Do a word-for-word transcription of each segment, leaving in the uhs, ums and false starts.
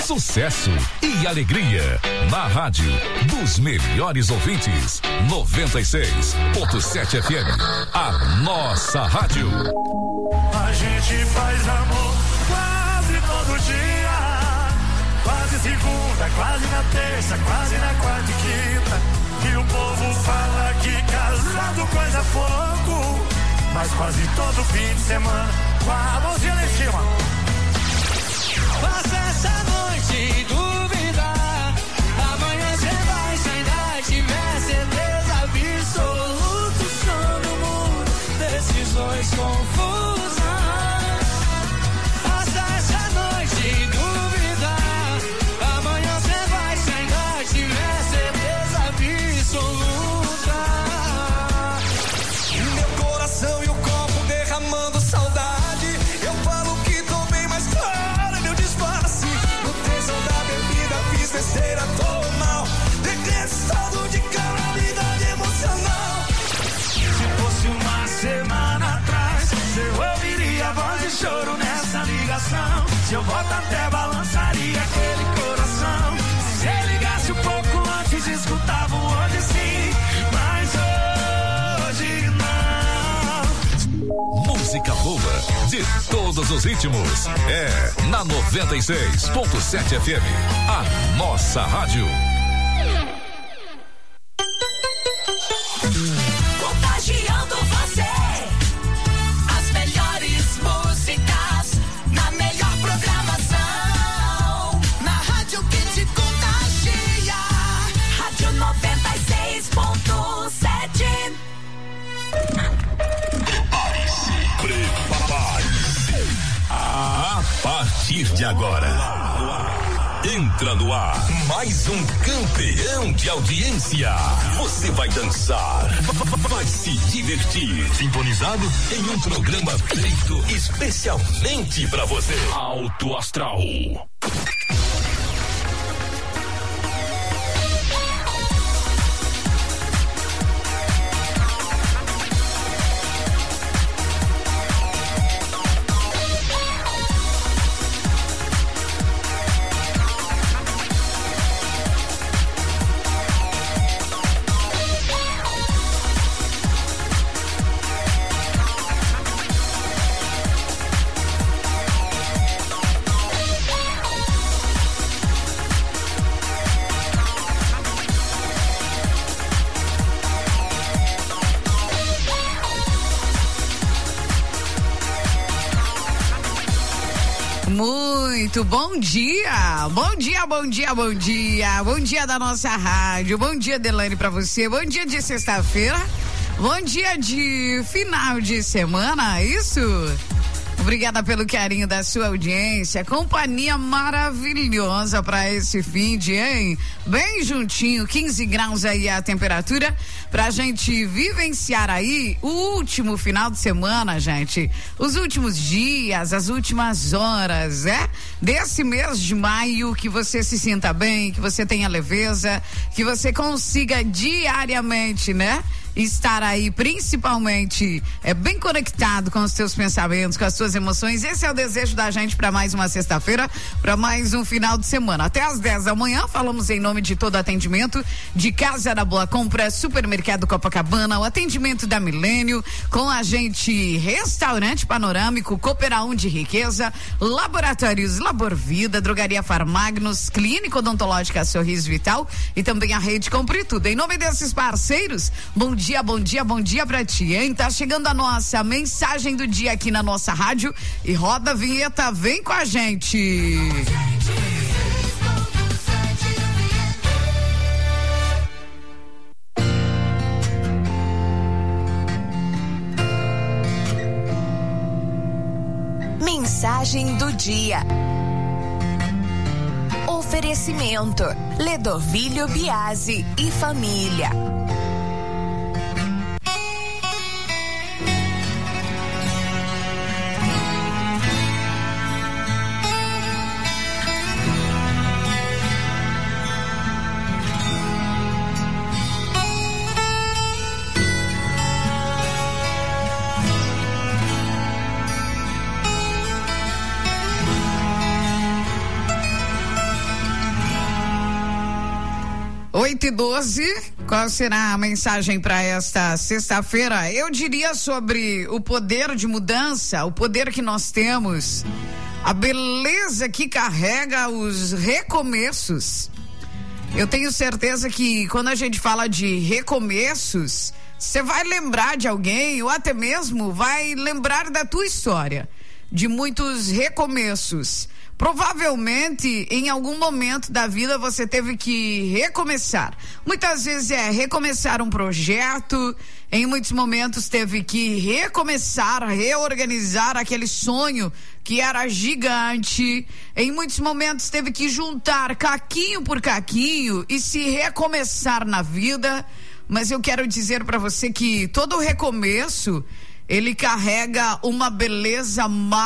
sucesso e alegria. Na rádio dos melhores ouvintes. noventa e seis ponto sete F M. A nossa rádio. A gente faz amor quase todo dia. Quase segunda, quase na terça, quase na quarta e quinta. E o povo fala que casado coisa pouco. Mas quase todo fim de semana, com a mãozinha lá em cima. Passa essa noite e duvidar. Amanhã cê vai sair da tiver certeza absoluta. Só no mundo, decisões confusas. Passa essa noite e duvidar. Amanhã cê vai sair da tiver certeza absoluta. Meu coração e o copo derramando saudade. Eu falo que tô bem, mas claro, meu disfarce. No tesão da bebida fiz besteira, tô mal. Decretado de calamidade emocional. Se fosse uma semana atrás, eu ouviria voz de choro nessa ligação. Se eu volto até balançaria aquele coração. Se ele ligasse um pouco antes, escutava o hoje sim. Mas hoje não. Música boa de todos os ritmos. É na noventa e seis ponto sete F M. A nossa rádio. Contagiando você. As melhores músicas na melhor programação. Na rádio que te contagia. Rádio noventa e seis ponto sete. Prepare-se. A partir de agora, entra no ar mais um campeão de audiência. Você vai dançar, vai se divertir, sintonizado em um programa feito especialmente pra você. Alto Astral. Muito bom dia, bom dia, bom dia, bom dia, bom dia da nossa rádio, bom dia Delane pra você, bom dia de sexta-feira, bom dia de final de semana, isso? Obrigada pelo carinho da sua audiência, companhia maravilhosa para esse fim de, hein? Bem juntinho, quinze graus aí a temperatura, pra gente vivenciar aí o último final de semana, gente. Os últimos dias, as últimas horas, é? Desse mês de maio, que você se sinta bem, que você tenha leveza, que você consiga diariamente, né? Estar aí principalmente é bem conectado com os seus pensamentos, com as suas emoções. Esse é o desejo da gente para mais uma sexta-feira, para mais um final de semana. Até às dez da manhã, falamos em nome de todo atendimento de Casa da Boa Compra, Supermercado Copacabana, o atendimento da Milênio, com a gente Restaurante Panorâmico, Cooperação de Riqueza, Laboratórios Labor Vida, Drogaria Farmagnos, Clínica Odontológica Sorriso Vital e também a Rede Compre Tudo. Em nome desses parceiros, bom dia. Bom dia, bom dia, bom dia pra ti, hein? Tá chegando a nossa mensagem do dia aqui na nossa rádio e roda a vinheta, vem com a gente. Mensagem do dia. Oferecimento: Ledovílio Biasi e família. oito e doze, qual será a mensagem para esta sexta-feira? Eu diria sobre o poder de mudança, o poder que nós temos, a beleza que carrega os recomeços. Eu tenho certeza que quando a gente fala de recomeços, você vai lembrar de alguém ou até mesmo vai lembrar da tua história, de muitos recomeços. Provavelmente, em algum momento da vida, você teve que recomeçar. Muitas vezes é recomeçar um projeto, em muitos momentos teve que recomeçar, reorganizar aquele sonho que era gigante. Em muitos momentos teve que juntar caquinho por caquinho e se recomeçar na vida. Mas eu quero dizer para você que todo recomeço, ele carrega uma beleza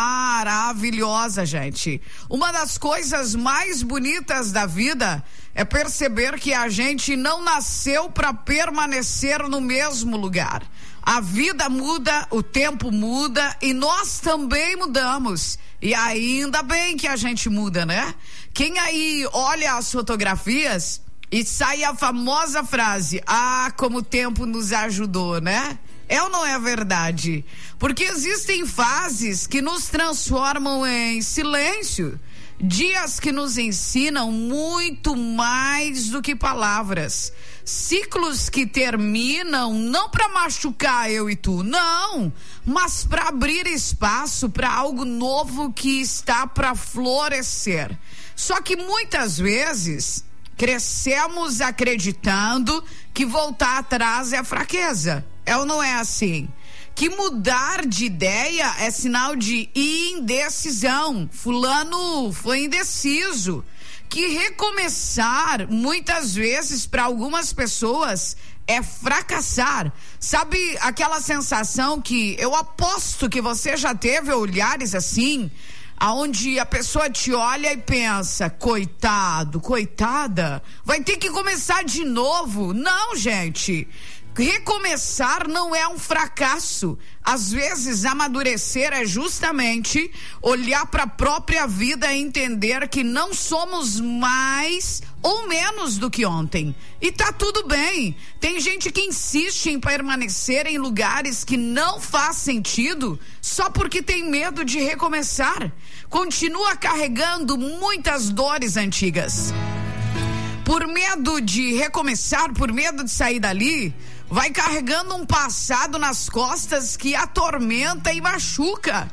maravilhosa, gente. Uma das coisas mais bonitas da vida é perceber que a gente não nasceu para permanecer no mesmo lugar. A vida muda, o tempo muda e nós também mudamos. E ainda bem que a gente muda, né? Quem aí olha as fotografias e sai a famosa frase: ah, como o tempo nos ajudou, né? É ou não é verdade? Porque existem fases que nos transformam em silêncio, dias que nos ensinam muito mais do que palavras, ciclos que terminam não para machucar eu e tu, não, mas para abrir espaço para algo novo que está para florescer. Só que muitas vezes crescemos acreditando que voltar atrás é fraqueza. É ou não é assim? Que mudar de ideia é sinal de indecisão. Fulano foi indeciso. Que recomeçar, muitas vezes, para algumas pessoas, é fracassar. Sabe aquela sensação que eu aposto que você já teve olhares assim, aonde a pessoa te olha e pensa: coitado, coitada, vai ter que começar de novo. Não, gente. Recomeçar não é um fracasso. Às vezes, amadurecer é justamente olhar para a própria vida e entender que não somos mais ou menos do que ontem. E tá tudo bem. Tem gente que insiste em permanecer em lugares que não faz sentido só porque tem medo de recomeçar. Continua carregando muitas dores antigas. Por medo de recomeçar, por medo de sair dali, vai carregando um passado nas costas que atormenta e machuca.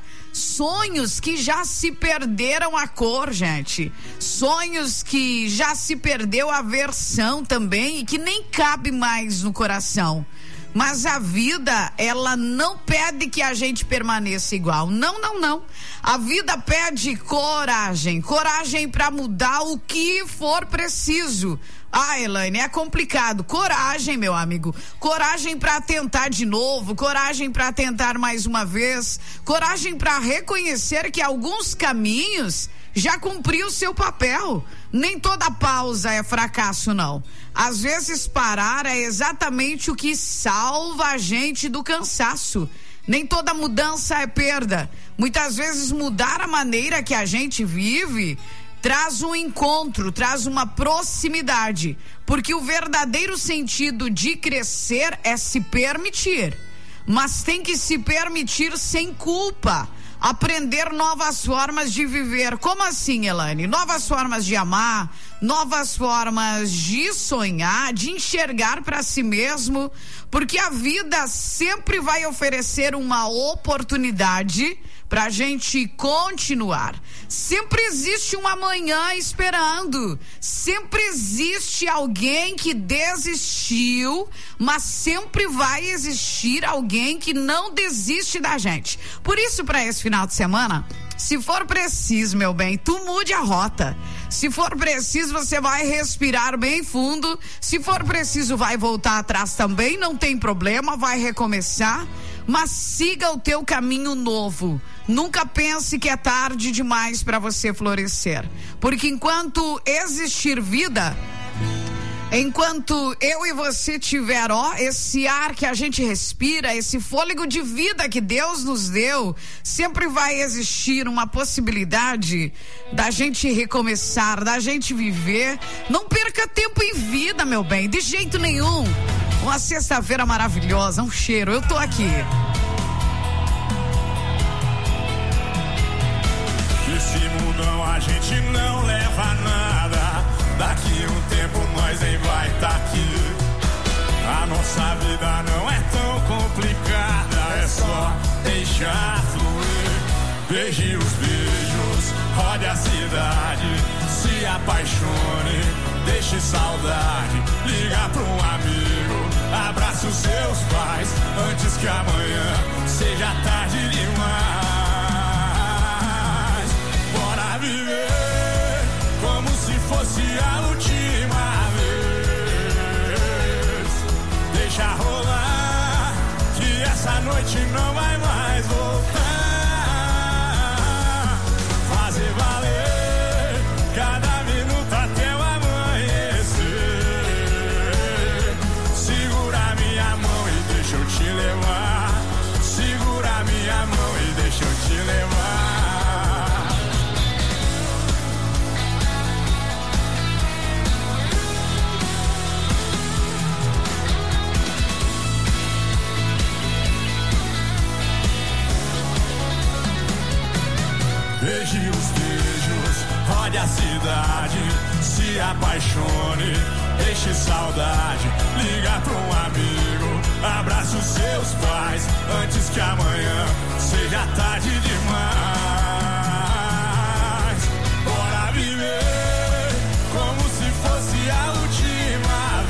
Sonhos que já se perderam a cor, gente. Sonhos que já se perdeu a versão também e que nem cabe mais no coração. Mas a vida, ela não pede que a gente permaneça igual. Não, não, não. A vida pede coragem. Coragem para mudar o que for preciso. Ah, Elaine, é complicado. Coragem, meu amigo. Coragem para tentar de novo. Coragem para tentar mais uma vez. Coragem para reconhecer que alguns caminhos já cumpriu o seu papel. Nem toda pausa é fracasso, não. Às vezes parar é exatamente o que salva a gente do cansaço. Nem toda mudança é perda. Muitas vezes mudar a maneira que a gente vive traz um encontro, traz uma proximidade. Porque o verdadeiro sentido de crescer é se permitir. Mas tem que se permitir sem culpa. Aprender novas formas de viver. Como assim, Elaine? Novas formas de amar, novas formas de sonhar, de enxergar para si mesmo, porque a vida sempre vai oferecer uma oportunidade pra gente continuar. Sempre existe um amanhã esperando. Sempre existe alguém que desistiu, mas sempre vai existir alguém que não desiste da gente. Por isso, para esse final de semana, se for preciso, meu bem, tu mude a rota. Se for preciso, você vai respirar bem fundo. Se for preciso, vai voltar atrás também, não tem problema, vai recomeçar. Mas siga o teu caminho novo. Nunca pense que é tarde demais para você florescer. Porque enquanto existir vida, Enquanto eu e você tiver, ó, esse ar que a gente respira, esse fôlego de vida que Deus nos deu, sempre vai existir uma possibilidade da gente recomeçar, da gente viver. Não perca tempo em vida, meu bem, de jeito nenhum. Uma sexta-feira maravilhosa, um cheiro, eu tô aqui. Esse mundão a gente não leva nada. Daqui um tempo nós nem vai tá aqui. A nossa vida não é tão complicada, é só deixar fluir. Beije os beijos, rode a cidade, se apaixone, deixe saudade. Liga pra um amigo, abraça os seus pais, antes que amanhã seja tarde demais. Bora viver como se fosse a última vez. Deixa rolar, que essa noite não vai mais voltar. Fazer valer cada minuto até o amanhecer. Segura minha mão e deixa eu te levar. Segura minha mão e deixa eu te levar. Beije os beijos, rode a cidade, se apaixone, deixe saudade. Liga pra um amigo, abraça os seus pais, antes que amanhã seja tarde demais. Bora viver como se fosse a última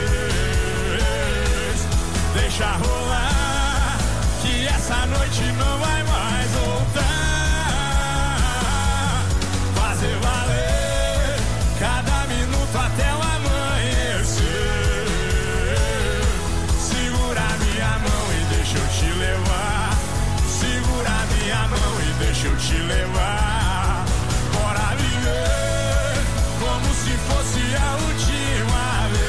vez. Deixa rolar, que essa noite não vai mais voltar. Fazer valer cada minuto até o amanhecer. Segura minha mão e deixa eu te levar. Segura minha mão e deixa eu te levar. Bora viver como se fosse a última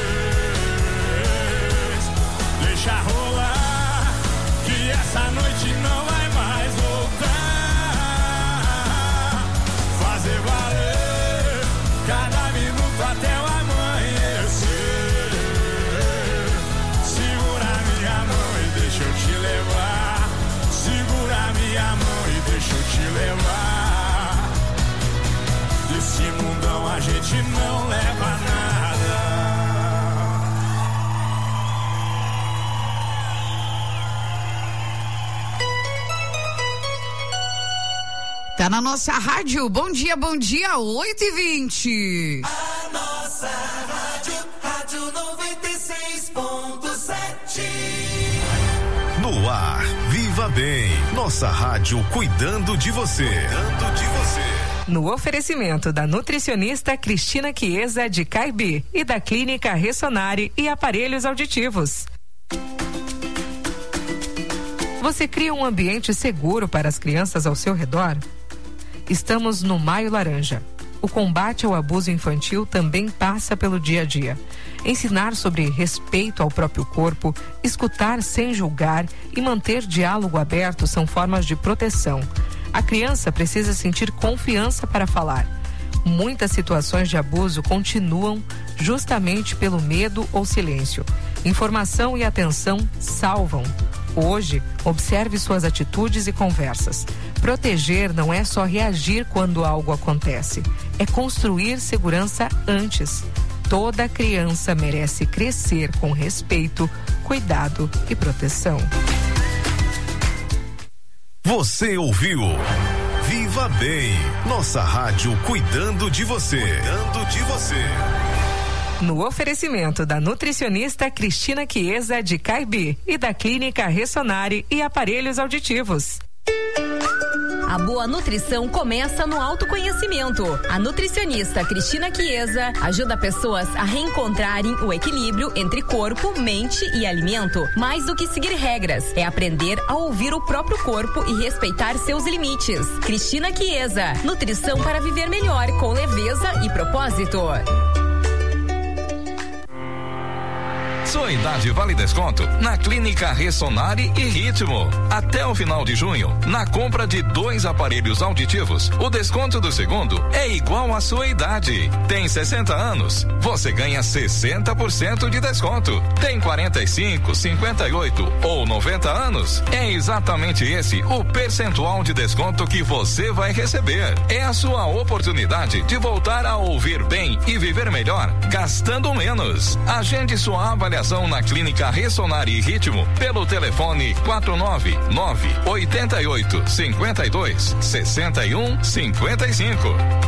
vez. Deixa rolar, que essa noite não vai mais voltar. Fazer valer cada minuto até o amanhecer. Segura minha mão e deixa eu te levar. Segura minha mão e deixa eu te levar. Desse mundão a gente não leva nada. Tá na nossa rádio, bom dia, bom dia, oito e vinte. A nossa rádio, rádio noventa e seis ponto sete. No ar, Viva Bem, nossa rádio cuidando de você. Cuidando de você. No oferecimento da nutricionista Cristina Chiesa de Caibi e da Clínica Ressonare e Aparelhos Auditivos. Você cria um ambiente seguro para as crianças ao seu redor? Estamos no Maio Laranja. O combate ao abuso infantil também passa pelo dia a dia. Ensinar sobre respeito ao próprio corpo, escutar sem julgar e manter diálogo aberto são formas de proteção. A criança precisa sentir confiança para falar. Muitas situações de abuso continuam justamente pelo medo ou silêncio. Informação e atenção salvam. Hoje, observe suas atitudes e conversas. Proteger não é só reagir quando algo acontece, é construir segurança antes. Toda criança merece crescer com respeito, cuidado e proteção. Você ouviu Viva Bem, nossa rádio cuidando de você. Cuidando de você. No oferecimento da nutricionista Cristina Chiesa de Caibi e da Clínica Ressonare e Aparelhos Auditivos. A boa nutrição começa no autoconhecimento. A nutricionista Cristina Chiesa ajuda pessoas a reencontrarem o equilíbrio entre corpo, mente e alimento. Mais do que seguir regras, é aprender a ouvir o próprio corpo e respeitar seus limites. Cristina Chiesa, nutrição para viver melhor com leveza e propósito. Sua idade vale desconto na Clínica Ressonare e Ritmo. Até o final de junho, na compra de dois aparelhos auditivos, o desconto do segundo é igual à sua idade. Tem sessenta anos, você ganha sessenta por cento de desconto. Tem quarenta e cinco, cinquenta e oito ou noventa anos? É exatamente esse o percentual de desconto que você vai receber. É a sua oportunidade de voltar a ouvir bem e viver melhor, gastando menos. Agende sua avaliação na Clínica Ressonare e Ritmo pelo telefone quatro nove nove oito oito cinco dois seis um cinco cinco.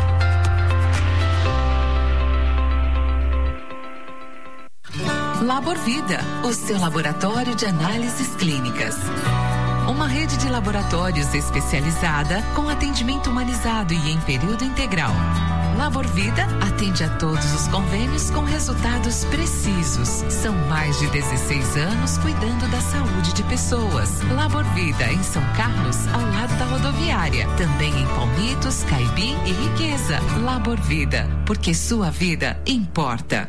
Labor Vida, o seu laboratório de análises clínicas. Uma rede de laboratórios especializada com atendimento humanizado e em período integral. Labor Vida atende a todos os convênios com resultados precisos. São mais de dezesseis anos cuidando da saúde de pessoas. Labor Vida em São Carlos, ao lado da rodoviária. Também em Palmitos, Caibi e Riqueza. Labor Vida, porque sua vida importa.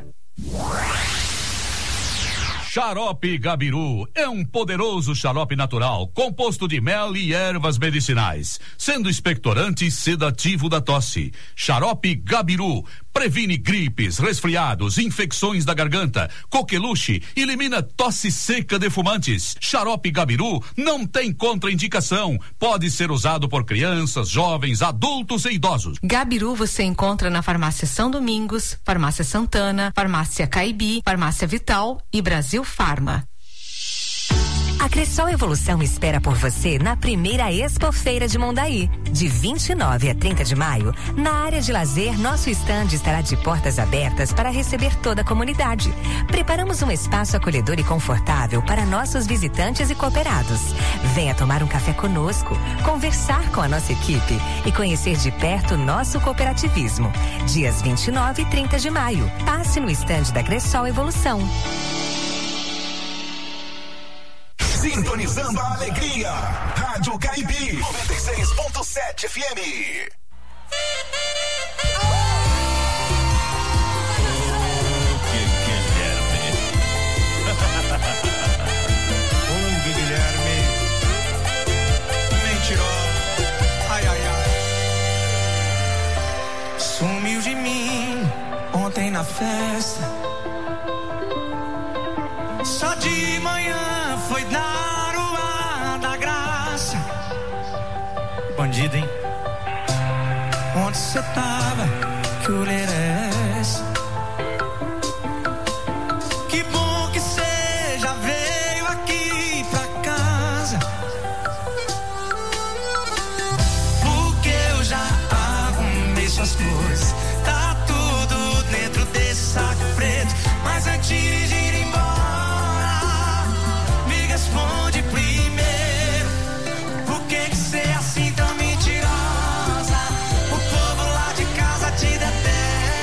Xarope Gabiru é um poderoso xarope natural, composto de mel e ervas medicinais, sendo expectorante e sedativo da tosse. Xarope Gabiru previne gripes, resfriados, infecções da garganta, coqueluche, elimina tosse seca de fumantes. Xarope Gabiru não tem contraindicação, pode ser usado por crianças, jovens, adultos e idosos. Gabiru você encontra na Farmácia São Domingos, Farmácia Santana, Farmácia Caibi, Farmácia Vital e Brasil Farma. A Cressol Evolução espera por você na primeira Expofeira de Mondaí. De vinte e nove a trinta de maio, na área de lazer, nosso estande estará de portas abertas para receber toda a comunidade. Preparamos um espaço acolhedor e confortável para nossos visitantes e cooperados. Venha tomar um café conosco, conversar com a nossa equipe e conhecer de perto nosso cooperativismo. Dias vinte e nove e trinta de maio. Passe no estande da Cressol Evolução. Sintonizando a alegria. Rádio Caibi noventa e seis ponto sete F M. O Guilherme mentiroso. Ai, ai, ai. Sumiu de mim ontem na festa. Só de manhã foi dar o ar da graça. Bandido, hein? Onde cê tava? Que orelha é essa? Que bom que cê já veio aqui pra casa. Porque eu já arrumei suas coisas. Tá tudo dentro desse saco preto. Mas antes de ir embora, me responde primeiro. Por que que cê é assim tão mentirosa? O povo lá de casa te detesta.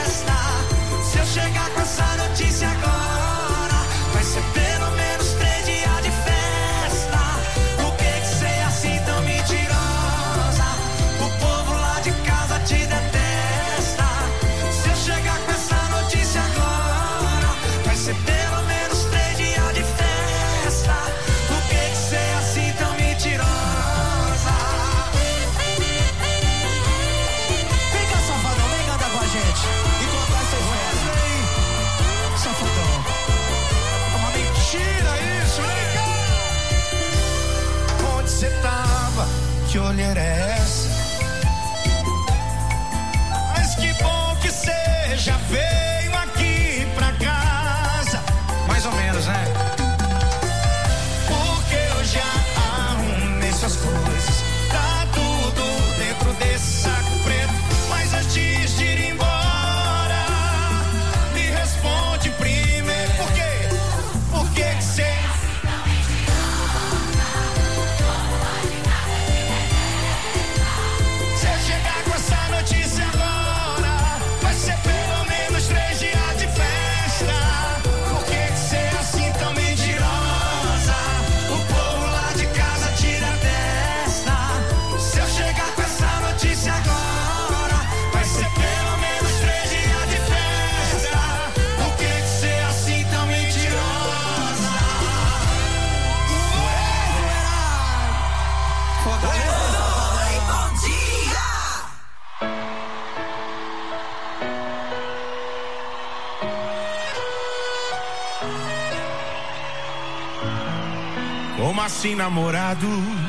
Como assim, namorados?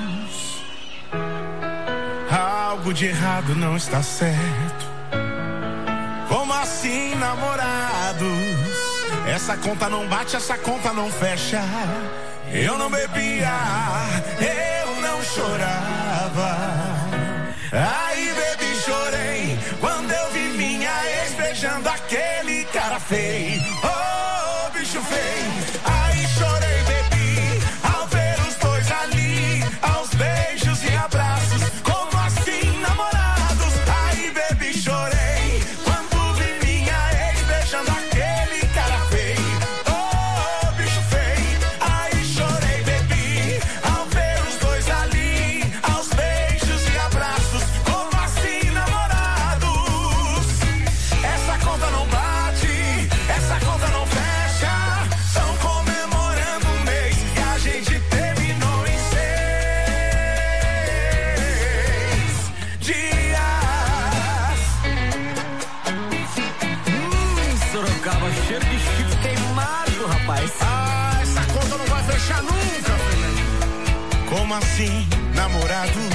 Algo de errado não está certo. Como assim, namorados? Essa conta não bate, essa conta não fecha. Eu não bebia, eu não chorava. Aí bebi, chorei quando eu vi minha ex beijando aquele cara feio. Oh, bicho feio. Aí chorei, bebi, ao ver os dois ali, aos beijos e abraços. Como assim, namorados? Aí bebi, chorei quando vi minha ex beijando aquele cara feio. Oh, bicho feio. Aí chorei, bebi, ao ver os dois ali, aos beijos e abraços. Como assim, namorados? Essa conta não bate, essa conta não fecha. Tão comemorando um mês que a gente terminou em seis dias. Hum, Sorocaba, cheiro de chifre queimado, rapaz. Ah, essa conta não vai fechar nunca, Fernando. Como assim, namorados?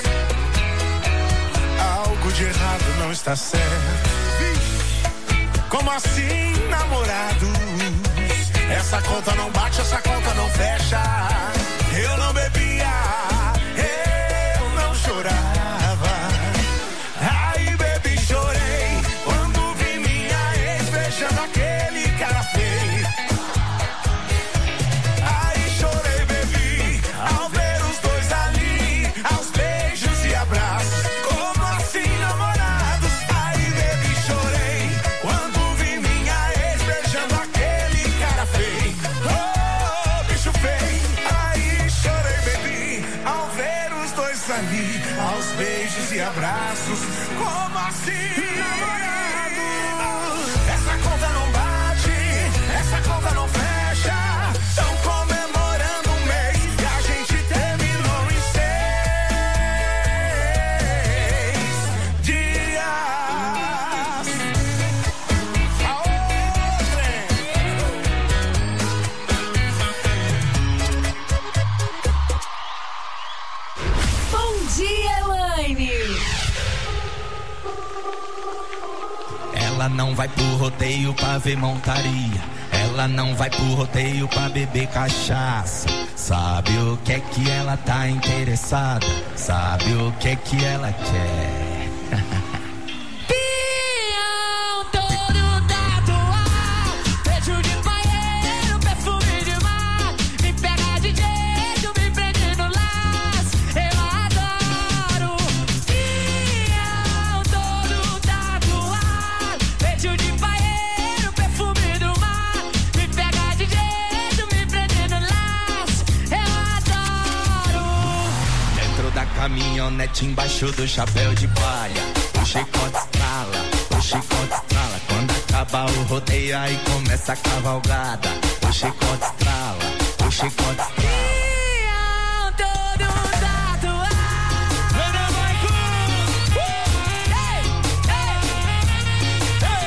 Algo de errado não está certo. Como assim, namorados? Essa conta não bate, essa conta não fecha. Eu não bebia, eu não chorava. Aí bebi, chorei quando vi minha ex beijando aquele cara feio. Aí chorei, bebi, ao ver os dois ali, aos beijos e abraços. Como assim, namorados? Aí bebi, chorei quando vi minha ex beijando aquele cara feio. Oh, bicho feio. Aí chorei, bebi, ao ver os dois ali, aos beijos e abraços. Como assim, namorados? Essa conta não bate, essa conta não fecha. Tão comemorando um mês que a gente terminou em seis dias. Aô, trem. Bom dia, Elaine! Ela não vai pro rodeio pra ver montaria. Ela não vai pro rodeio pra beber cachaça. Sabe o que é que ela tá interessada? Sabe o que é que ela quer? Peão todo tatuado, beijo de banheiro, perfume de mar. Me pega de jeito, me prende no laço. Eu adoro. Peão todo tatuado, beijo de banheiro, perfume do mar. Me pega de jeito, me prende no laço. Eu adoro. Dentro da caminhonete, embaixo do chapéu de palha, o chicote estrala, o chicote estrala. Quando acaba o rodeio, aí começa a cavalgada. O chicote estrala, o chicote estrala. Peão todo tatuado. Ana Marcos. Ei, ei,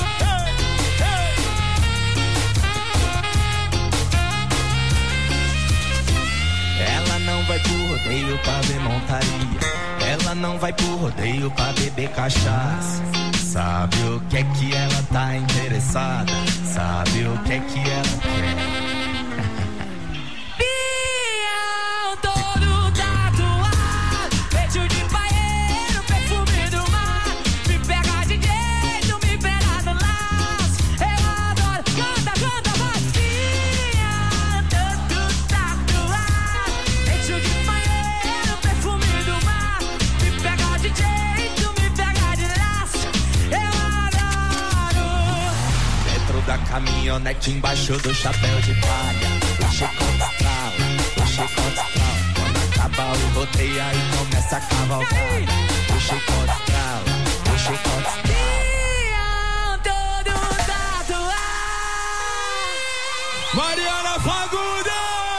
ei, ei. Ela não vai pro rodeio pra ver montaria. Ela não vai pro rodeio pra beber cachaça. Sabe o que é que ela tá interessada? Sabe o que é que ela quer? Peão todo tatuado, beijo de banheiro, perfume do mar. Me pega de jeito, me pega no laço. Eu adoro. Canta, canta, vai. Peão todo tatuado, beijo de banheiro, perfume do mar. Me pega de jeito, me pega de laço. Eu adoro. Dentro da caminhonete, embaixo do chapéu de palha, o chicote estrala, o chicote estrala. Quando acaba o rodeio, aí começa a cavalgada. O chicote estrala, o chicote estrala. Peão todo tatuado. Mariana Fagundes!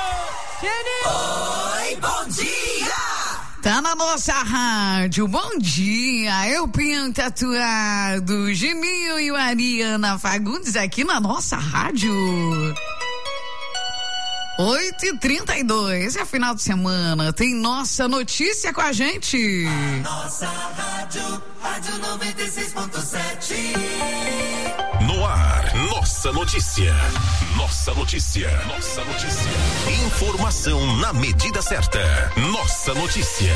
Oi, bom dia! Tá na nossa rádio, bom dia, eu Pião Tatuado, Geminho e Mariana Fagundes aqui na nossa rádio. oito e trinta e dois, é final de semana, tem Nossa Notícia com a gente. A nossa rádio, Rádio noventa e seis ponto sete. No ar, Nossa Notícia. Nossa Notícia. Nossa Notícia. Informação na medida certa. Nossa Notícia.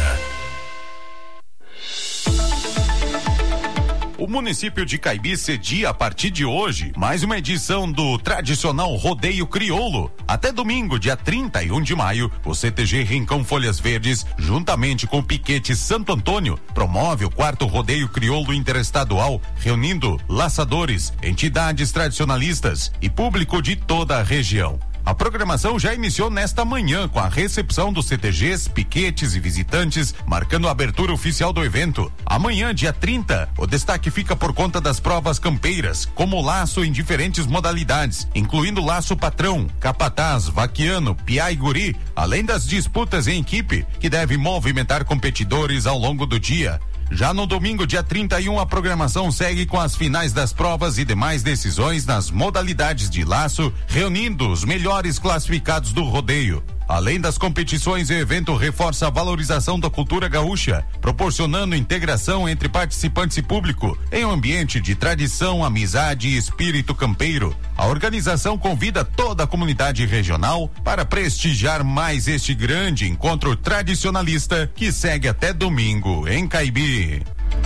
O município de Caibi cedia a partir de hoje mais uma edição do tradicional Rodeio Crioulo. Até domingo, dia trinta e um de maio, o C T G Rincão Folhas Verdes, juntamente com o Piquete Santo Antônio, promove o quarto Rodeio Crioulo Interestadual, reunindo laçadores, entidades tradicionalistas e público de toda a região. A programação já iniciou nesta manhã com a recepção dos C T Gs, piquetes e visitantes, marcando a abertura oficial do evento. Amanhã, dia trinta, o destaque fica por conta das provas campeiras, como laço em diferentes modalidades, incluindo laço patrão, capataz, vaquiano, piá e guri, além das disputas em equipe, que devem movimentar competidores ao longo do dia. Já no domingo, dia trinta e um, a programação segue com as finais das provas e demais decisões nas modalidades de laço, reunindo os melhores classificados do rodeio. Além das competições, o evento reforça a valorização da cultura gaúcha, proporcionando integração entre participantes e público em um ambiente de tradição, amizade e espírito campeiro. A organização convida toda a comunidade regional para prestigiar mais este grande encontro tradicionalista que segue até domingo em Caibi.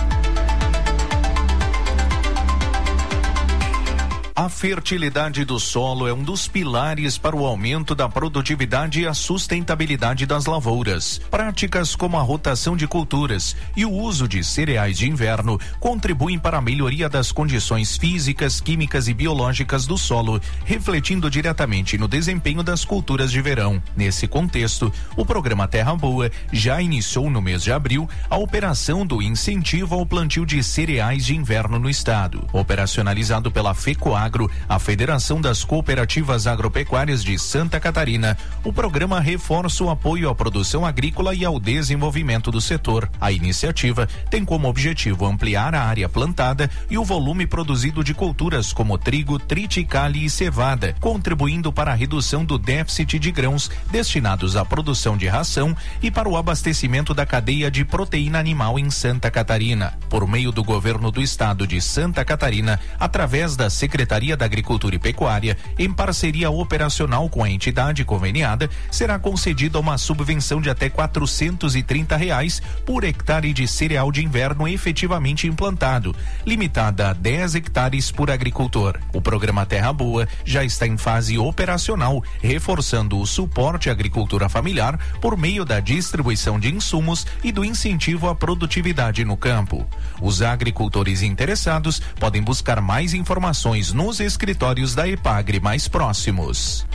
A fertilidade do solo é um dos pilares para o aumento da produtividade e a sustentabilidade das lavouras. Práticas como a rotação de culturas e o uso de cereais de inverno contribuem para a melhoria das condições físicas, químicas e biológicas do solo, refletindo diretamente no desempenho das culturas de verão. Nesse contexto, o programa Terra Boa já iniciou no mês de abril a operação do incentivo ao plantio de cereais de inverno no estado. Operacionalizado pela FECOAGRO, a Federação das Cooperativas Agropecuárias de Santa Catarina, o programa reforça o apoio à produção agrícola e ao desenvolvimento do setor. A iniciativa tem como objetivo ampliar a área plantada e o volume produzido de culturas como trigo, triticale e cevada, contribuindo para a redução do déficit de grãos destinados à produção de ração e para o abastecimento da cadeia de proteína animal em Santa Catarina. Por meio do governo do estado de Santa Catarina, através da Secretaria da Agricultura e Pecuária, em parceria operacional com a entidade conveniada, será concedida uma subvenção de até quatrocentos e trinta reais por hectare de cereal de inverno efetivamente implantado, limitada a dez hectares por agricultor. O programa Terra Boa já está em fase operacional, reforçando o suporte à agricultura familiar por meio da distribuição de insumos e do incentivo à produtividade no campo. Os agricultores interessados podem buscar mais informações nos escritórios da EPAGRE mais próximos.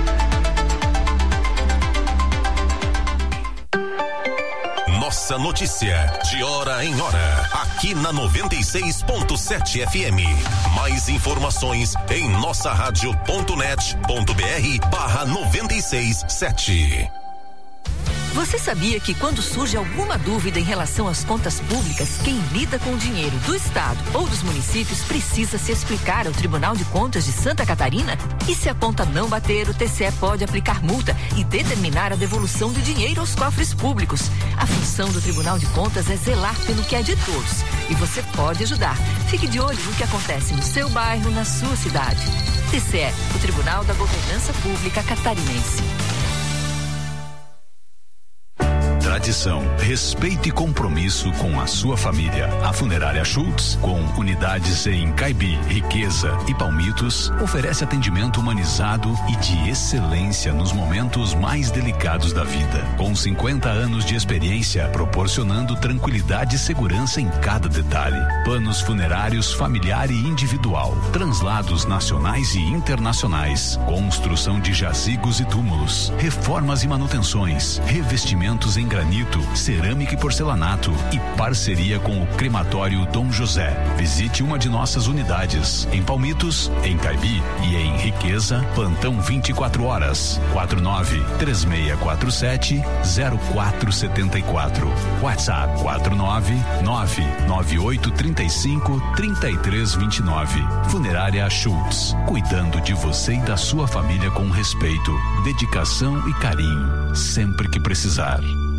Nossa Notícia, de hora em hora, aqui na noventa e seis ponto sete F M. Mais informações em nossa rádio ponto net ponto br barra noventa e seis sete. Você sabia que quando surge alguma dúvida em relação às contas públicas, quem lida com o dinheiro do Estado ou dos municípios precisa se explicar ao Tribunal de Contas de Santa Catarina? E se a conta não bater, o T C E pode aplicar multa e determinar a devolução do dinheiro aos cofres públicos. A função do Tribunal de Contas é zelar pelo que é de todos. E você pode ajudar. Fique de olho no que acontece no seu bairro, na sua cidade. T C E, o Tribunal da Governança Pública Catarinense. Tradição, respeito e compromisso com a sua família. A Funerária Schultz, com unidades em Caibi, Riqueza e Palmitos, oferece atendimento humanizado e de excelência nos momentos mais delicados da vida. Com cinquenta anos de experiência, proporcionando tranquilidade e segurança em cada detalhe. Planos funerários familiar e individual, translados nacionais e internacionais, construção de jazigos e túmulos, reformas e manutenções, revestimentos em granito granito, cerâmica e porcelanato e parceria com o Crematório Dom José. Visite uma de nossas unidades em Palmitos, em Caibi e em Riqueza, plantão vinte e quatro horas. quatro nove três seis quatro sete zero quatro sete quatro. WhatsApp quatro nove nove nove oito três cinco três três dois nove. Funerária Schultz, cuidando de você e da sua família com respeito, dedicação e carinho, sempre que precisar.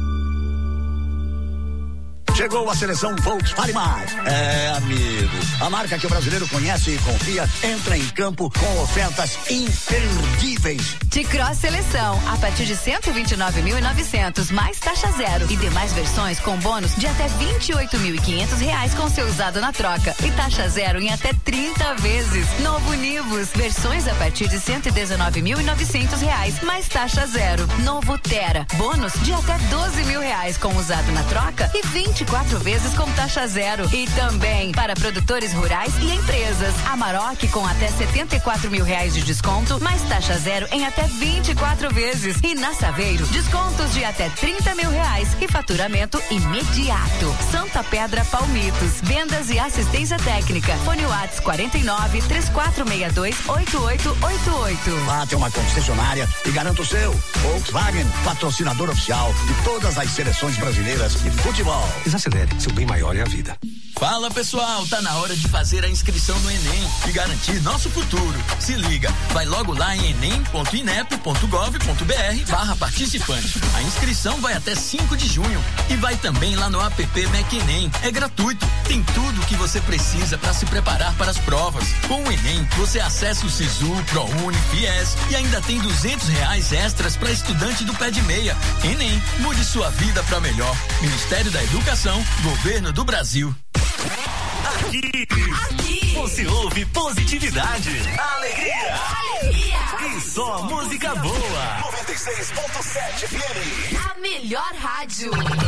Chegou a seleção Volkswagen Mais. É, amigo, a marca que o brasileiro conhece e confia entra em campo com ofertas imperdíveis. T-Cross Seleção, a partir de cento e vinte e nove mil e novecentos, mais taxa zero. E demais versões com bônus de até vinte e oito mil e quinhentos reais com seu usado na troca. E taxa zero em até trinta vezes. Novo Nivus, versões a partir de cento e dezenove mil e novecentos reais, mais taxa zero. Novo Tera, bônus de até doze mil reais com usado na troca e vinte e quatro vezes com taxa zero. E também para produtores rurais e empresas. Amarok com até setenta e quatro mil reais de desconto, mais taxa zero em até vinte e quatro vezes. E na Saveiro, descontos de até trinta mil reais e faturamento imediato. Santa Pedra Palmitos, vendas e assistência técnica. Fone Whats quarenta e nove, três quatro seis dois, oito oito oito oito. Vá até uma concessionária e garanta o seu. Volkswagen, patrocinador oficial de todas as seleções brasileiras de futebol. Desacelere, seu bem maior é a vida. Fala pessoal, tá na hora de fazer a inscrição no Enem e garantir nosso futuro. Se liga, vai logo lá em enem ponto inep ponto gov ponto br barra participante. A inscrição vai até cinco de junho e vai também lá no app Mac Enem. É gratuito, tem tudo o que você precisa para se preparar para as provas. Com o Enem, você acessa o Sisu, ProUni, Fies e ainda tem duzentos reais extras para estudante do pé de meia. Enem, mude sua vida para melhor. Ministério da Educação, Governo do Brasil. Aqui, aqui, você ouve positividade, alegria, alegria. E só música boa. noventa e seis ponto sete F M. A melhor rádio.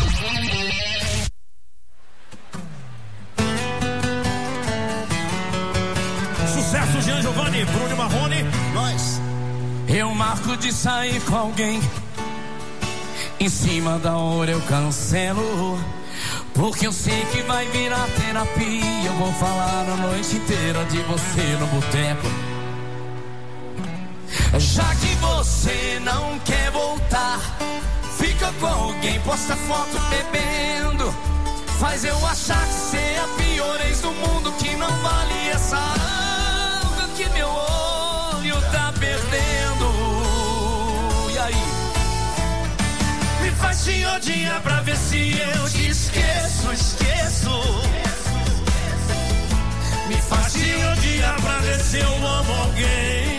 Sucesso, Jean Giovanni, Bruno Marrone, nós. Eu marco de sair com alguém, em cima da hora eu cancelo, porque eu sei que vai virar terapia. Eu vou falar a noite inteira de você no boteco. Já que você não quer voltar, fica com alguém, posta foto bebendo, faz eu achar que você é a pior ex do mundo, que não vale essa água que meu olho tá perdendo. E aí? Me faz te odiar pra ver se eu te esqueço, esqueço. Me faz te odiar pra ver se eu amo alguém.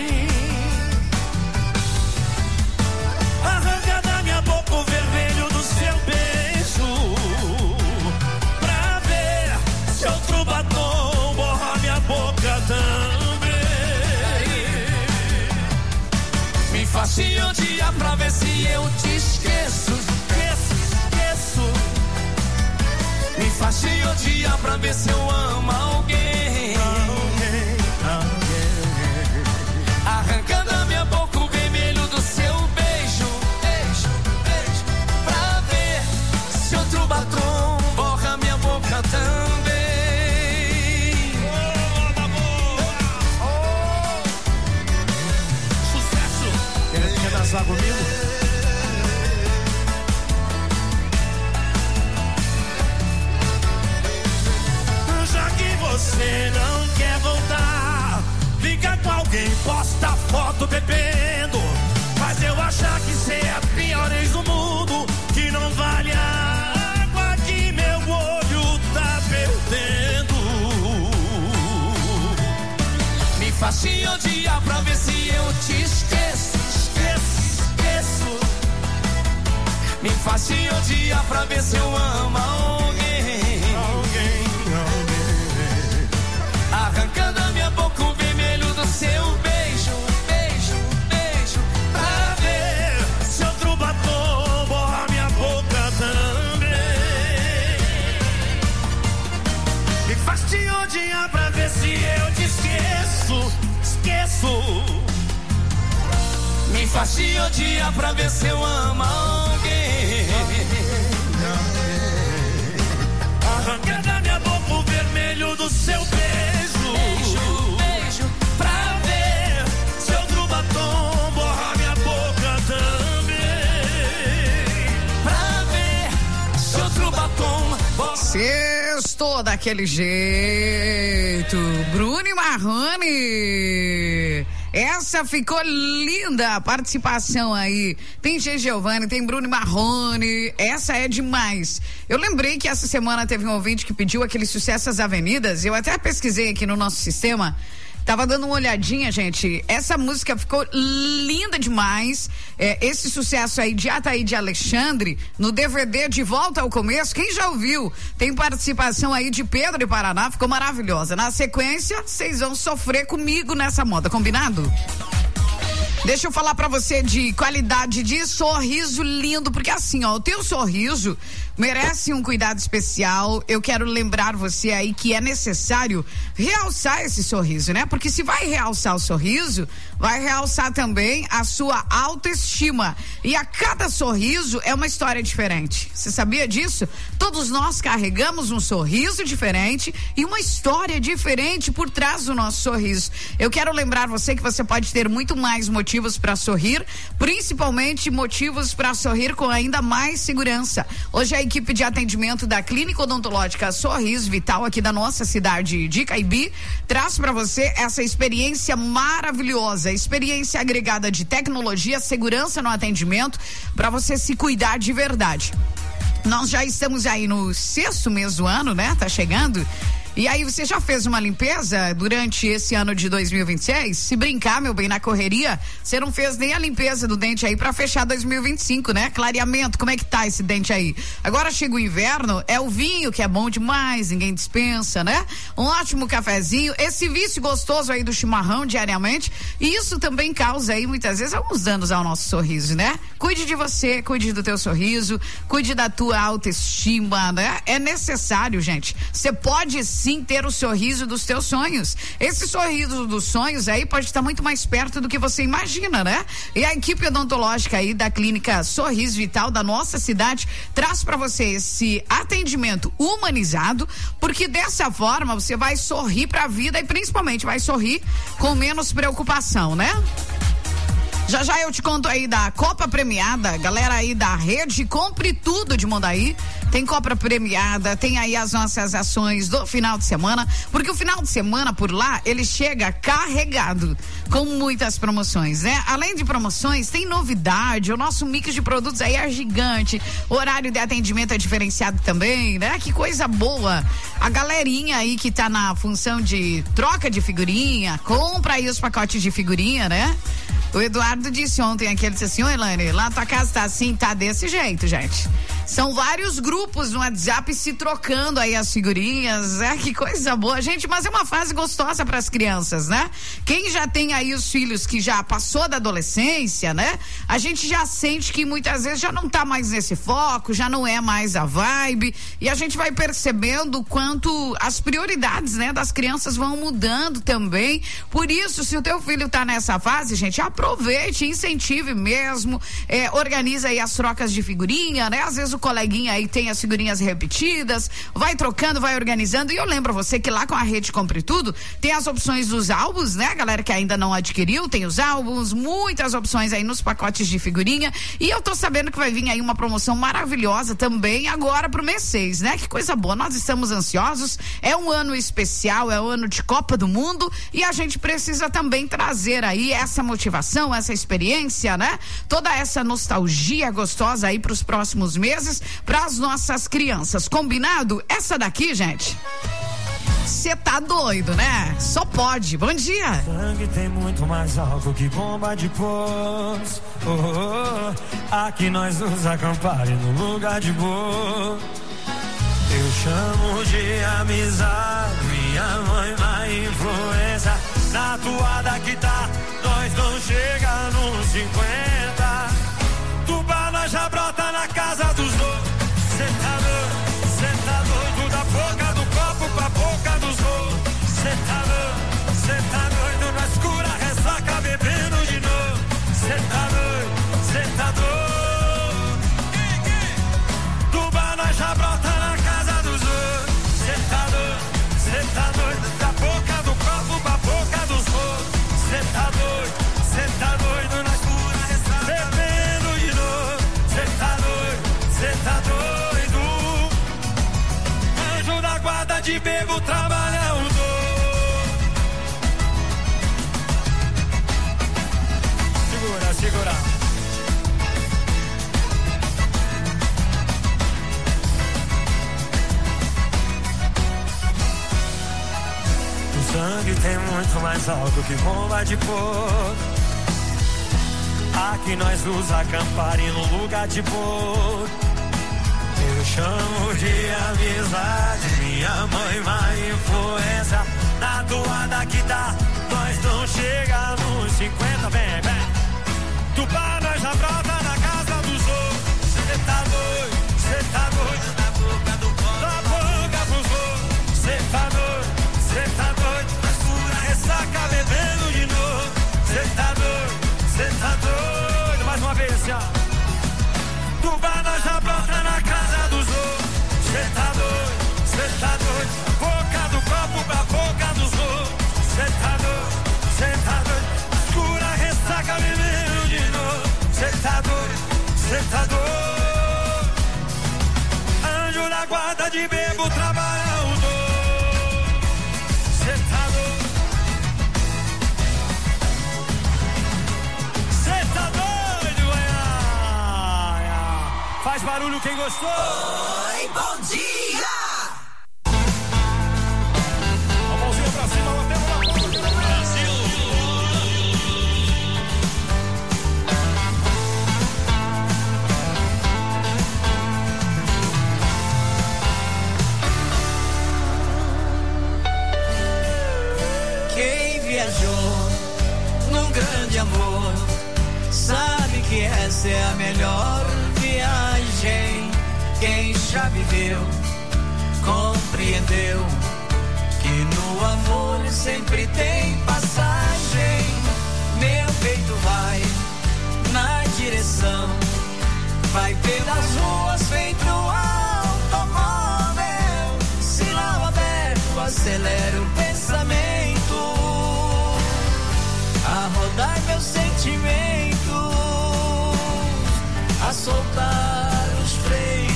Arranca da minha boca o vermelho do seu beijo, pra ver se outro batom borra minha boca também. Me faz te odiar pra ver se eu te esqueço, esqueço, esqueço. Me faz te odiar pra ver se eu amo alguém. Alguém, alguém. Arranca da minha boca o vermelho do seu beijo, beijo, beijo, pra ver se outro batom borra minha boca também. Oh, sucesso! Quer, quer dançar comigo? Já que você não quer voltar, fica com alguém, posta foto bebendo, faz eu achar que cê é a pior ex do mundo, que não vale a água que meu olho tá perdendo. Me faz te odiar pra ver se eu te esqueço, esqueço, esqueço. Me faz te odiar pra ver se eu amo alguém. Alguém, alguém. Arranca da minha boca o vermelho do seu beijo, beijo, beijo, pra ver se outro batom borra minha boca também. Me faz te odiar pra ver se eu te esqueço, esqueço. Me faz te odiar pra ver se eu amo alguém. arranca da minha boca o vermelho do seu beijo. Beijo, beijo, pra ver se outro batom borra minha boca também. Pra ver se outro batom borra. Sextou daquele jeito. Bruno e Marrone. Essa ficou linda, a participação aí. Tem G. Giovanni, tem Bruno Marrone. Essa é demais. Eu lembrei que essa semana teve um ouvinte que pediu aquele Sucesso às Avenidas. Eu até pesquisei aqui no nosso sistema. Tava dando uma olhadinha, gente. Essa música ficou linda demais. É, esse sucesso aí de Ataíde Alexandre, no D V D De Volta ao Começo, quem já ouviu? Tem participação aí de Pedro de Paraná, ficou maravilhosa. Na sequência, vocês vão sofrer comigo nessa moda, combinado? Deixa eu falar pra você de qualidade de sorriso lindo, porque assim, ó, o teu sorriso merece um cuidado especial. Eu quero lembrar você aí que é necessário realçar esse sorriso, né? Porque se vai realçar o sorriso, vai realçar também a sua autoestima. E a cada sorriso é uma história diferente. Você sabia disso? Todos nós carregamos um sorriso diferente e uma história diferente por trás do nosso sorriso. Eu quero lembrar você que você pode ter muito mais motivos para sorrir, principalmente motivos para sorrir com ainda mais segurança. Hoje a equipe de atendimento da Clínica Odontológica Sorriso Vital aqui da nossa cidade de Caibi traz para você essa experiência maravilhosa, experiência agregada de tecnologia, segurança no atendimento para você se cuidar de verdade. Nós já estamos aí no sexto mês do ano, né? Tá chegando. E aí, você já fez uma limpeza durante esse ano de dois mil e vinte e seis? Se brincar, meu bem, na correria, você não fez nem a limpeza do dente aí pra fechar dois mil e vinte e cinco, né? Clareamento, como é que tá esse dente aí? Agora chega o inverno, é o vinho que é bom demais, ninguém dispensa, né? Um ótimo cafezinho, esse vício gostoso aí do chimarrão diariamente, e isso também causa aí, muitas vezes, alguns danos ao nosso sorriso, né? Cuide de você, cuide do teu sorriso, cuide da tua autoestima, né? É necessário, gente. Você pode sim ter o sorriso dos teus sonhos. Esse sorriso dos sonhos aí pode estar muito mais perto do que você imagina, né? E a equipe odontológica aí da Clínica Sorriso Vital da nossa cidade traz para você esse atendimento humanizado, porque dessa forma você vai sorrir para a vida e principalmente vai sorrir com menos preocupação, né? Já já eu te conto aí da Copa Premiada, galera aí da rede Compre Tudo de Mondaí. Tem Copa Premiada, tem aí as nossas ações do final de semana, porque o final de semana por lá, ele chega carregado com muitas promoções, né? Além de promoções, tem novidade, o nosso mix de produtos aí é gigante, o horário de atendimento é diferenciado também, né? Que coisa boa. A galerinha aí que tá na função de troca de figurinha, compra aí os pacotes de figurinha, né? O Eduardo disse ontem aqui, ele disse assim, ô Elaine, lá tua casa tá assim, tá desse jeito, gente. São vários grupos no WhatsApp se trocando aí as figurinhas, é que coisa boa, gente, mas é uma fase gostosa para as crianças, né? Quem já tem aí os filhos que já passou da adolescência, né? A gente já sente que muitas vezes já não tá mais nesse foco, já não é mais a vibe, e a gente vai percebendo quanto as prioridades, né, das crianças vão mudando também. Por isso, se o teu filho tá nessa fase, gente, aproveite, incentive mesmo, é, organiza aí as trocas de figurinha, né? Às vezes o coleguinha aí tem as figurinhas repetidas, vai trocando, vai organizando, e eu lembro você que lá com a Rede Compre Tudo tem as opções dos álbuns, né? Galera que ainda não adquiriu, tem os álbuns, muitas opções aí nos pacotes de figurinha, e eu tô sabendo que vai vir aí uma promoção maravilhosa também agora pro mês seis, né? Que coisa boa, nós estamos ansiosos, é um ano especial, é um ano de Copa do Mundo, e a gente precisa também trazer aí essa motivação, essa experiência, né? Toda essa nostalgia gostosa aí pros próximos meses, para as nossas crianças. Combinado? Essa daqui, gente, você tá doido, né? Só pode. Bom dia. Sangue tem muito mais álcool que bomba de poço. Oh, oh, oh. Aqui nós nos acampar no lugar de boa. Eu chamo de amizade, minha mãe na influência. Na toada que tá, nós não chega nos cinquenta. Tubarão já brota na casa dos dois. Cê tá doido, cê tá doido da boca do copo pra boca dos gols. Cê tá doido, cê tá doido na escura, ressaca bebendo de novo. Cê tá doido, cê tá doido. Tubarão já brota na casa dos dois. doido, cê tá doido na escura, ressaca, bebendo de novo. Cê tá doido, cê tá doido. Anjo da guarda de bebo trabalha o doido. Segura, segura. O sangue tem muito mais alto que bomba de fogo. Aqui nós usa Campari no lugar de boa. Eu chamo de amizade, minha mãe vai influência. Na toada que dá, nós não chega nos cinquenta, vem, vem. Tupá, nós já brota na casa dos outros. Cê tá doido, cê tá doido. Na boca do povo, na boca dos outros. Cê tá doido, cê tá doido. Na escura ressaca, bebendo de novo. Cê tá doido, cê tá doido. Mais uma vez, assim, ó. Tupá, nós já brota na casa dos outros. Cê tá doido, cê tá doido. Boca do copo pra boca dos outros. Cê tá doido, cê tá doido. Escura ressaca, bebendo de novo. Cê tá doido, cê tá doido. Anjo da guarda de bebo trabalha o doido. Cê tá doido. Cê tá doido, ai, ai, ai. Faz barulho quem gostou. Oi, bom dia. A mãozinha pra cima, batemos na palma do Brasil. Quem viajou num grande amor sabe que essa é a melhor viagem. Quem já viveu compreendeu que no amor sempre tem passagem. Meu peito vai na direção, vai pelas ruas feito automóvel. Sinal aberto, acelera o pensamento, a rodar meus sentimentos, a soltar os freios.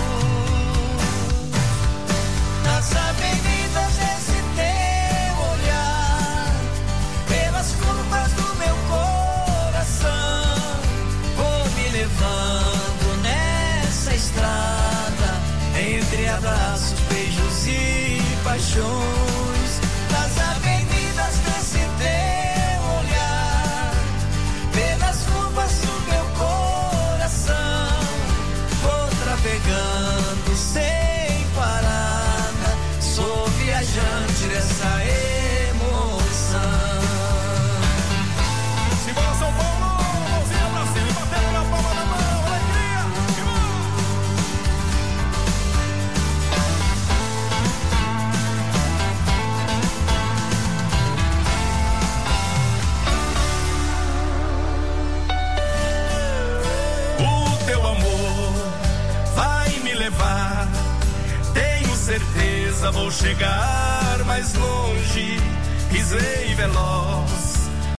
Nas avenidas desse teu olhar, pelas curvas do meu coração, vou me levando nessa estrada, entre abraços, beijos e paixões. Nas avenidas desse teu olhar, pelas curvas do meu coração, vou trafegando sem parada, sou viajante dessa emoção. Simbora São Paulo, mãozinha pra cima e batendo na palma da mão, alegria. O teu amor vai me levar, tenho certeza vou chegar mais longe, risei veloz.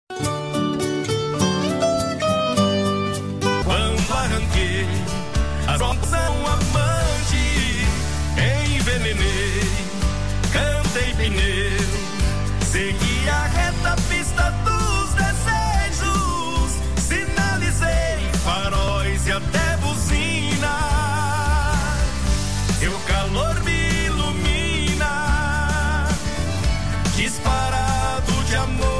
Quando arranquei as opção amante, envenenei, cantei pneu, segui a reta pista dos desejos, sinalizei faróis e até buzina. Teu calor me ilumina, disparado de amor.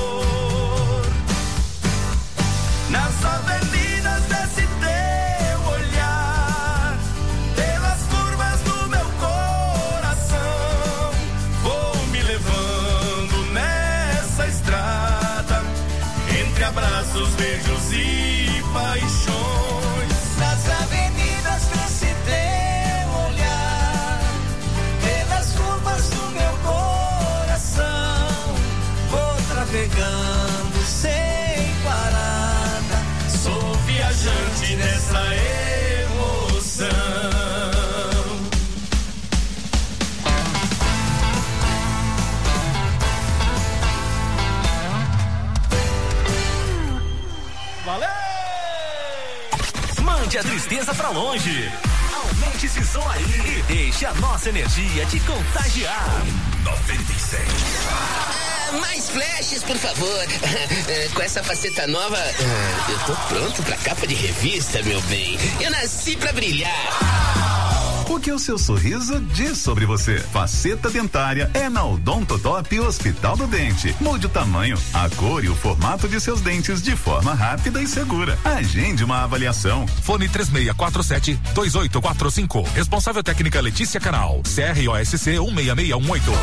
Nas avenidas desse teu olhar, pelas curvas do meu coração, vou me levando nessa estrada, entre abraços, beijos e paixões. Nas avenidas desse teu olhar, pelas curvas do meu coração, vou trafegando sem parada, sou viajante dessa emoção. Valeu! Mande a tristeza pra longe. Aumente esse som aí e deixe a nossa energia te contagiar. noventa e sete. Ah, mais flashes, por favor. Com essa faceta nova, eu tô pronto pra capa de revista, meu bem. Eu nasci pra brilhar. O que o seu sorriso diz sobre você? Faceta dentária é na Odontotop Hospital do Dente. Mude o tamanho, a cor e o formato de seus dentes de forma rápida e segura. Agende uma avaliação. Fone três seis quatro sete, dois oito quatro cinco. Responsável técnica Letícia Canal. C R O S C um seis seis um oito.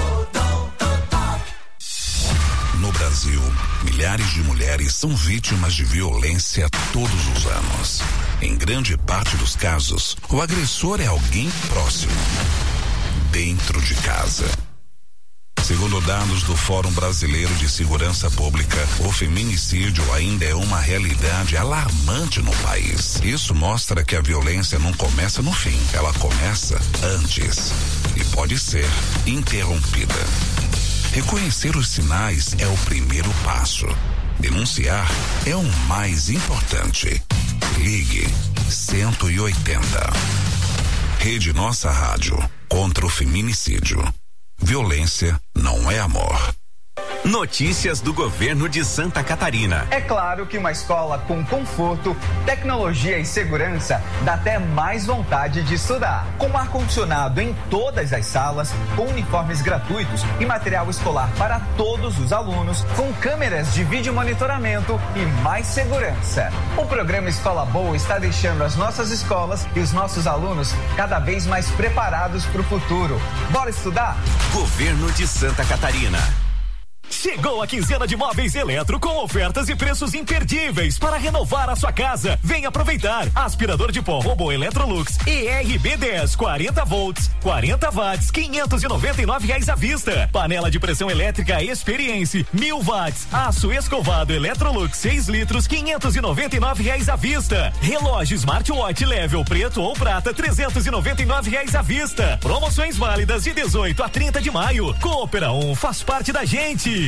No Brasil, milhares de mulheres são vítimas de violência todos os anos. Em grande parte dos casos, o agressor é alguém próximo, dentro de casa. Segundo dados do Fórum Brasileiro de Segurança Pública, o feminicídio ainda é uma realidade alarmante no país. Isso mostra que a violência não começa no fim, ela começa antes e pode ser interrompida. Reconhecer os sinais é o primeiro passo. Denunciar é o mais importante. Ligue cento e oitenta. Rede Nossa Rádio contra o feminicídio. Violência não é amor. Notícias do governo de Santa Catarina. É claro que uma escola com conforto, tecnologia e segurança dá até mais vontade de estudar. Com ar-condicionado em todas as salas, com uniformes gratuitos e material escolar para todos os alunos, com câmeras de vídeo monitoramento e mais segurança. O programa Escola Boa está deixando as nossas escolas e os nossos alunos cada vez mais preparados para o futuro. Bora estudar? Governo de Santa Catarina. Chegou a quinzena de móveis Eletro com ofertas e preços imperdíveis para renovar a sua casa. Vem aproveitar. Aspirador de pó Robô Electrolux E R B dez, quarenta volts, quarenta watts, quinhentos e noventa e nove reais à vista. Panela de pressão elétrica Experience, mil watts. Aço escovado Electrolux seis litros, quinhentos e noventa e nove reais à vista. Relógio Smartwatch Level preto ou prata, trezentos e noventa e nove reais à vista. Promoções válidas de dezoito a trinta de maio. Coopera um faz parte da gente.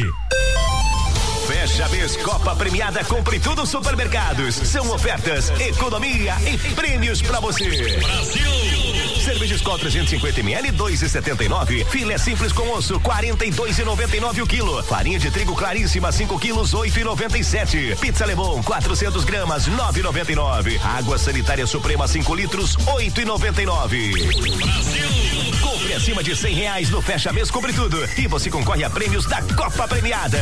Fecha mês Copa Premiada Compre Tudo Supermercados. São ofertas, economia e prêmios pra você. Brasil! Cerveja Skol trezentos e cinquenta mililitros, dois e setenta e nove. Filé simples com osso, quarenta e dois e noventa e nove o quilo. Farinha de trigo claríssima, cinco quilos, oito e noventa e sete. Pizza Lemon, quatrocentos gramas, nove e noventa e nove. Água Sanitária Suprema, cinco litros, oito e noventa e nove. Brasil! Compre acima de cem reais no Fecha Mês Compre Tudo e você concorre a prêmios da Copa Premiada.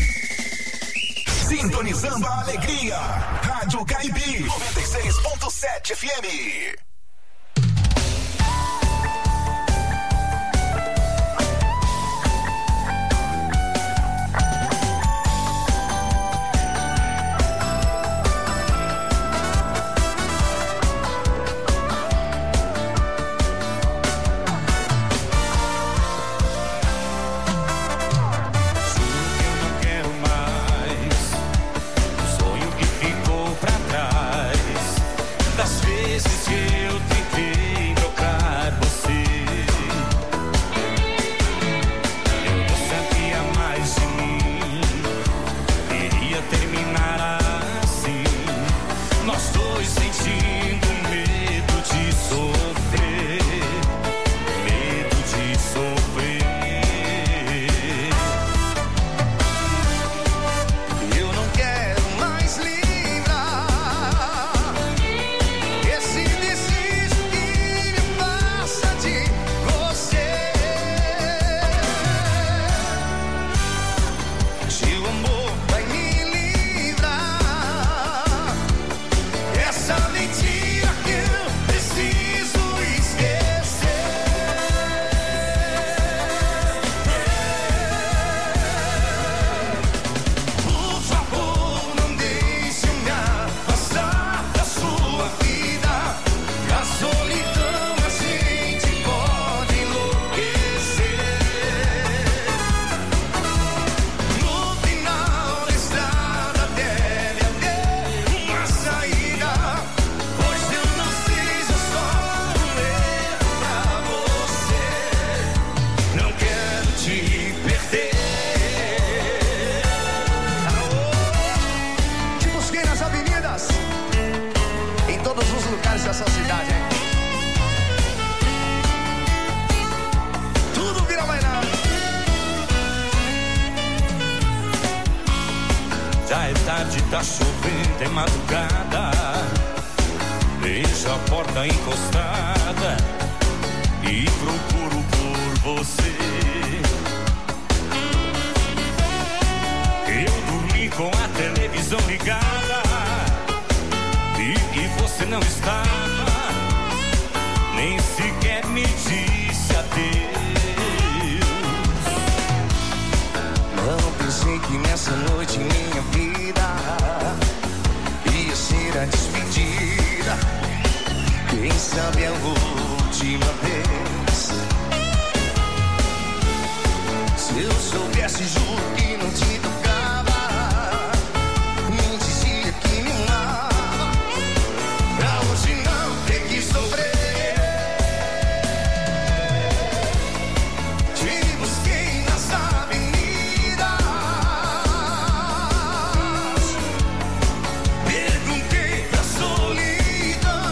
Sintonizando a alegria. Rádio Caibi noventa e seis ponto sete F M. Vezes que eu essa cidade, hein? Tudo vira bailado. Já é tarde, tá chovendo, é madrugada. Deixo a porta encostada e procuro por você. Eu dormi com a televisão ligada e, e você não estava, nem sequer me disse adeus. Não pensei que nessa noite minha vida ia ser a despedida, quem sabe a última vez. Se eu soubesse, juro que não te tocava, me dizia que me amava, pra hoje não ter que sofrer. Te busquei nas avenidas, perguntei pra solidão,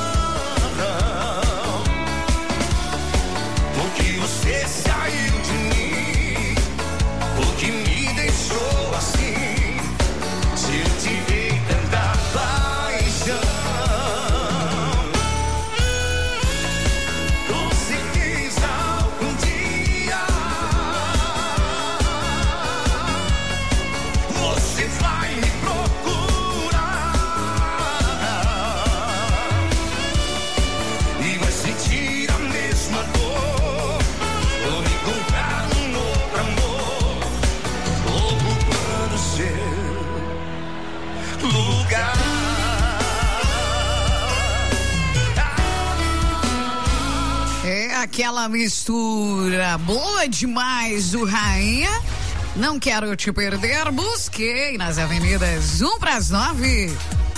porque você saiu de mim, o que me deixou assim, se eu te dei tanta paixão. Com certeza algum dia você vai me procurar e vai sentir a mesma dor, ou me encontrar um outro amor, ocupando seu lugar. É aquela mistura boa demais do Rainha. Não quero te perder, busquei nas avenidas um para as nove.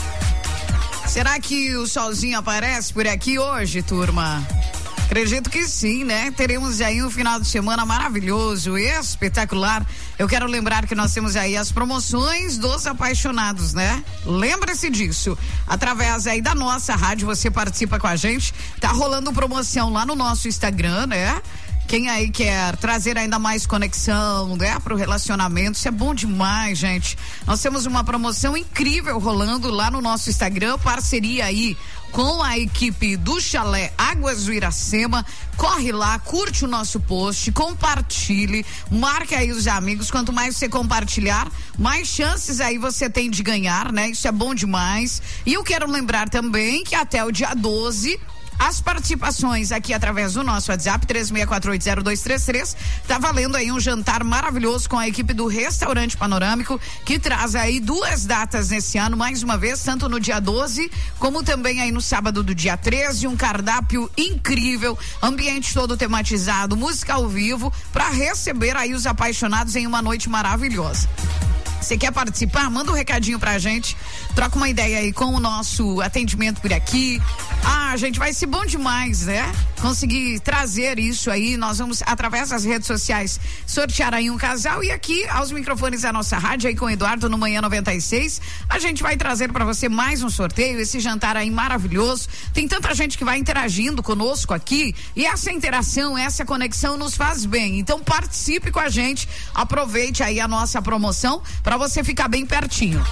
Será que o solzinho aparece por aqui hoje, turma? Acredito que sim, né? Teremos aí um final de semana maravilhoso, espetacular. Eu quero lembrar que nós temos aí as promoções dos apaixonados, né? Lembra-se disso. Através aí da nossa rádio, você participa com a gente. Tá rolando promoção lá no nosso Instagram, né? Quem aí quer trazer ainda mais conexão, né, pro relacionamento, isso é bom demais, gente. Nós temos uma promoção incrível rolando lá no nosso Instagram, parceria aí com a equipe do Chalé Águas do Iracema. Corre lá, curte o nosso post, compartilhe, marque aí os amigos. Quanto mais você compartilhar, mais chances aí você tem de ganhar, né? Isso é bom demais. E eu quero lembrar também que até o dia doze, as participações aqui através do nosso WhatsApp três seis quatro oito zero dois três três, tá valendo aí um jantar maravilhoso com a equipe do Restaurante Panorâmico, que traz aí duas datas nesse ano, mais uma vez, tanto no dia doze como também aí no sábado do dia treze, um cardápio incrível, ambiente todo tematizado, música ao vivo, para receber aí os apaixonados em uma noite maravilhosa. Você quer participar? Manda um recadinho pra gente, troca uma ideia aí com o nosso atendimento por aqui. Ah, gente, vai ser bom demais, né? Conseguir trazer isso aí, nós vamos, através das redes sociais, sortear aí um casal, e aqui, aos microfones da nossa rádio, aí com o Eduardo no Manhã noventa e seis, a gente vai trazer pra você mais um sorteio, esse jantar aí maravilhoso. Tem tanta gente que vai interagindo conosco aqui, e essa interação, essa conexão nos faz bem. Então participe com a gente, aproveite aí a nossa promoção, para você ficar bem pertinho.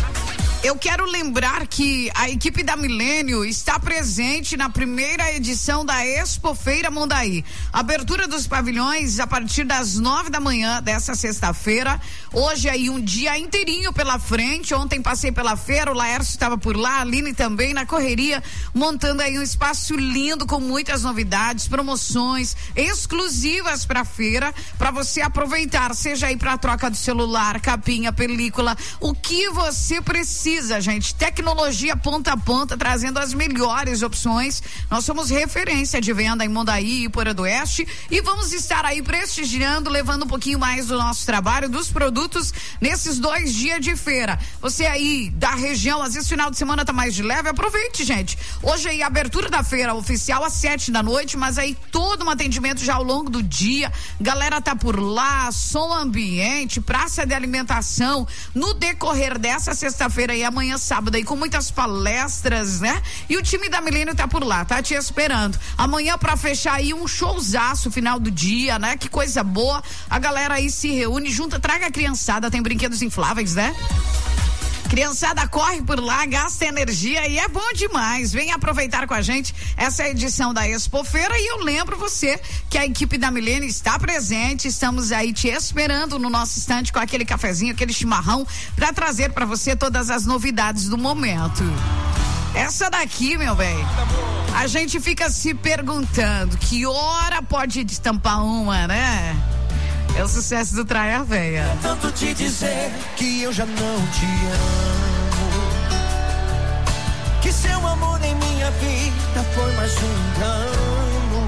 Eu quero lembrar que a equipe da Milênio está presente na primeira edição da Expo Feira Mondaí. Abertura dos pavilhões a partir das nove da manhã dessa sexta-feira. Hoje aí um dia inteirinho pela frente. Ontem passei pela feira, o Laércio estava por lá, a Aline também na correria, montando aí um espaço lindo com muitas novidades, promoções exclusivas para a feira, para você aproveitar, seja aí para troca do celular, capinha, película, o que você precisa. Gente, tecnologia ponta a ponta, trazendo as melhores opções. Nós somos referência de venda em Mondaí e Poeira do Oeste, e vamos estar aí prestigiando, levando um pouquinho mais do nosso trabalho, dos produtos nesses dois dias de feira. Você aí da região, às vezes final de semana tá mais de leve, aproveite, gente. Hoje aí a abertura da feira oficial às sete da noite, mas aí todo um atendimento já ao longo do dia. Galera tá por lá, som ambiente, praça de alimentação. No decorrer dessa sexta-feira aí estreia amanhã sábado aí com muitas palestras, né? E o time da Milênio tá por lá, tá te esperando. Amanhã pra fechar aí um showzaço final do dia, né? Que coisa boa. A galera aí se reúne, junta, traga a criançada, tem brinquedos infláveis, né? Criançada corre por lá, gasta energia e é bom demais. Vem aproveitar com a gente essa edição da Expofeira e eu lembro você que a equipe da Milênio está presente, estamos aí te esperando no nosso estande com aquele cafezinho, aquele chimarrão para trazer para você todas as novidades do momento. Essa daqui, meu bem, a gente fica se perguntando que hora pode destampar uma, né? É o sucesso do Traia Véia. Tanto te dizer que eu já não te amo, que seu amor em minha vida foi mais um engano.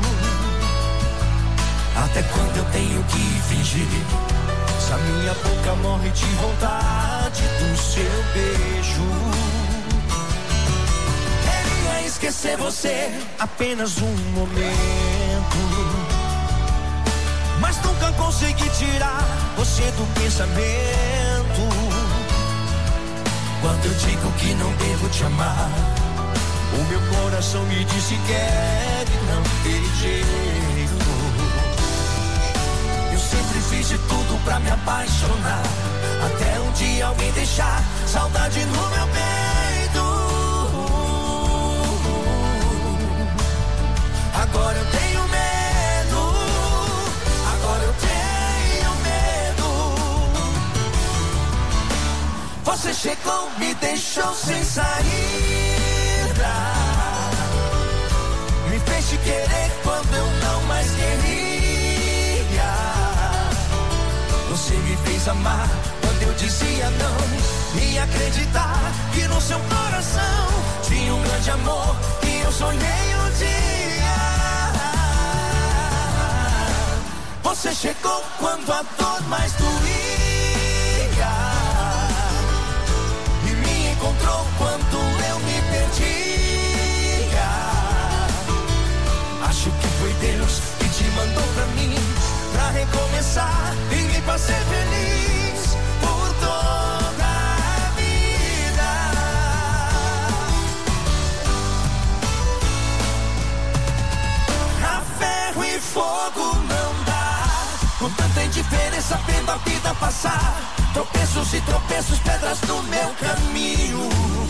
Até quando eu tenho que fingir? Se a minha boca morre de vontade do seu beijo. Queria esquecer você apenas um momento, mas nunca consegui tirar você do pensamento. Quando eu digo que não devo te amar, o meu coração me disse que é e não tem jeito. Eu sempre fiz de tudo pra me apaixonar, até um dia alguém deixar saudade no meu peito. Agora eu tenho medo, agora eu tenho medo. Você chegou, me deixou sem saída, me fez te querer quando eu não mais queria. Você me fez amar quando eu dizia não, e acreditar que no seu coração tinha um grande amor que eu sonhei um dia. Você chegou quando a dor mais doía e me encontrou quando eu me perdia. Acho que foi Deus que te mandou pra mim, pra recomeçar e me fazer feliz por toda a vida. A ferro e fogo não dá, com tanta indiferença vendo a vida passar. Tropeços e tropeços, pedras no meu caminho.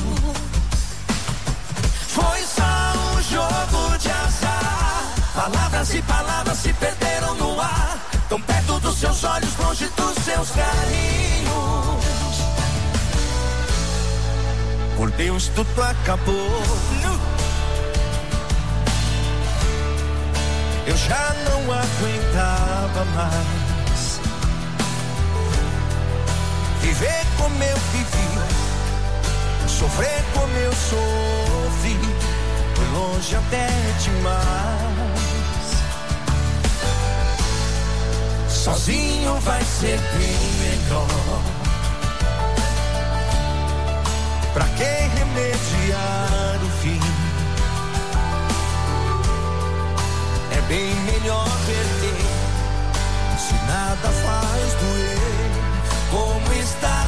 Foi só um jogo de azar, palavras e palavras se perderam no ar, tão perto dos seus olhos, longe dos seus carinhos. Por Deus tudo acabou, eu já não aguentava mais viver como eu vivi, sofrer como eu sofri, foi longe até demais. Sozinho vai ser bem melhor, pra que remediar o fim? É bem melhor perder, se nada faz doer, como está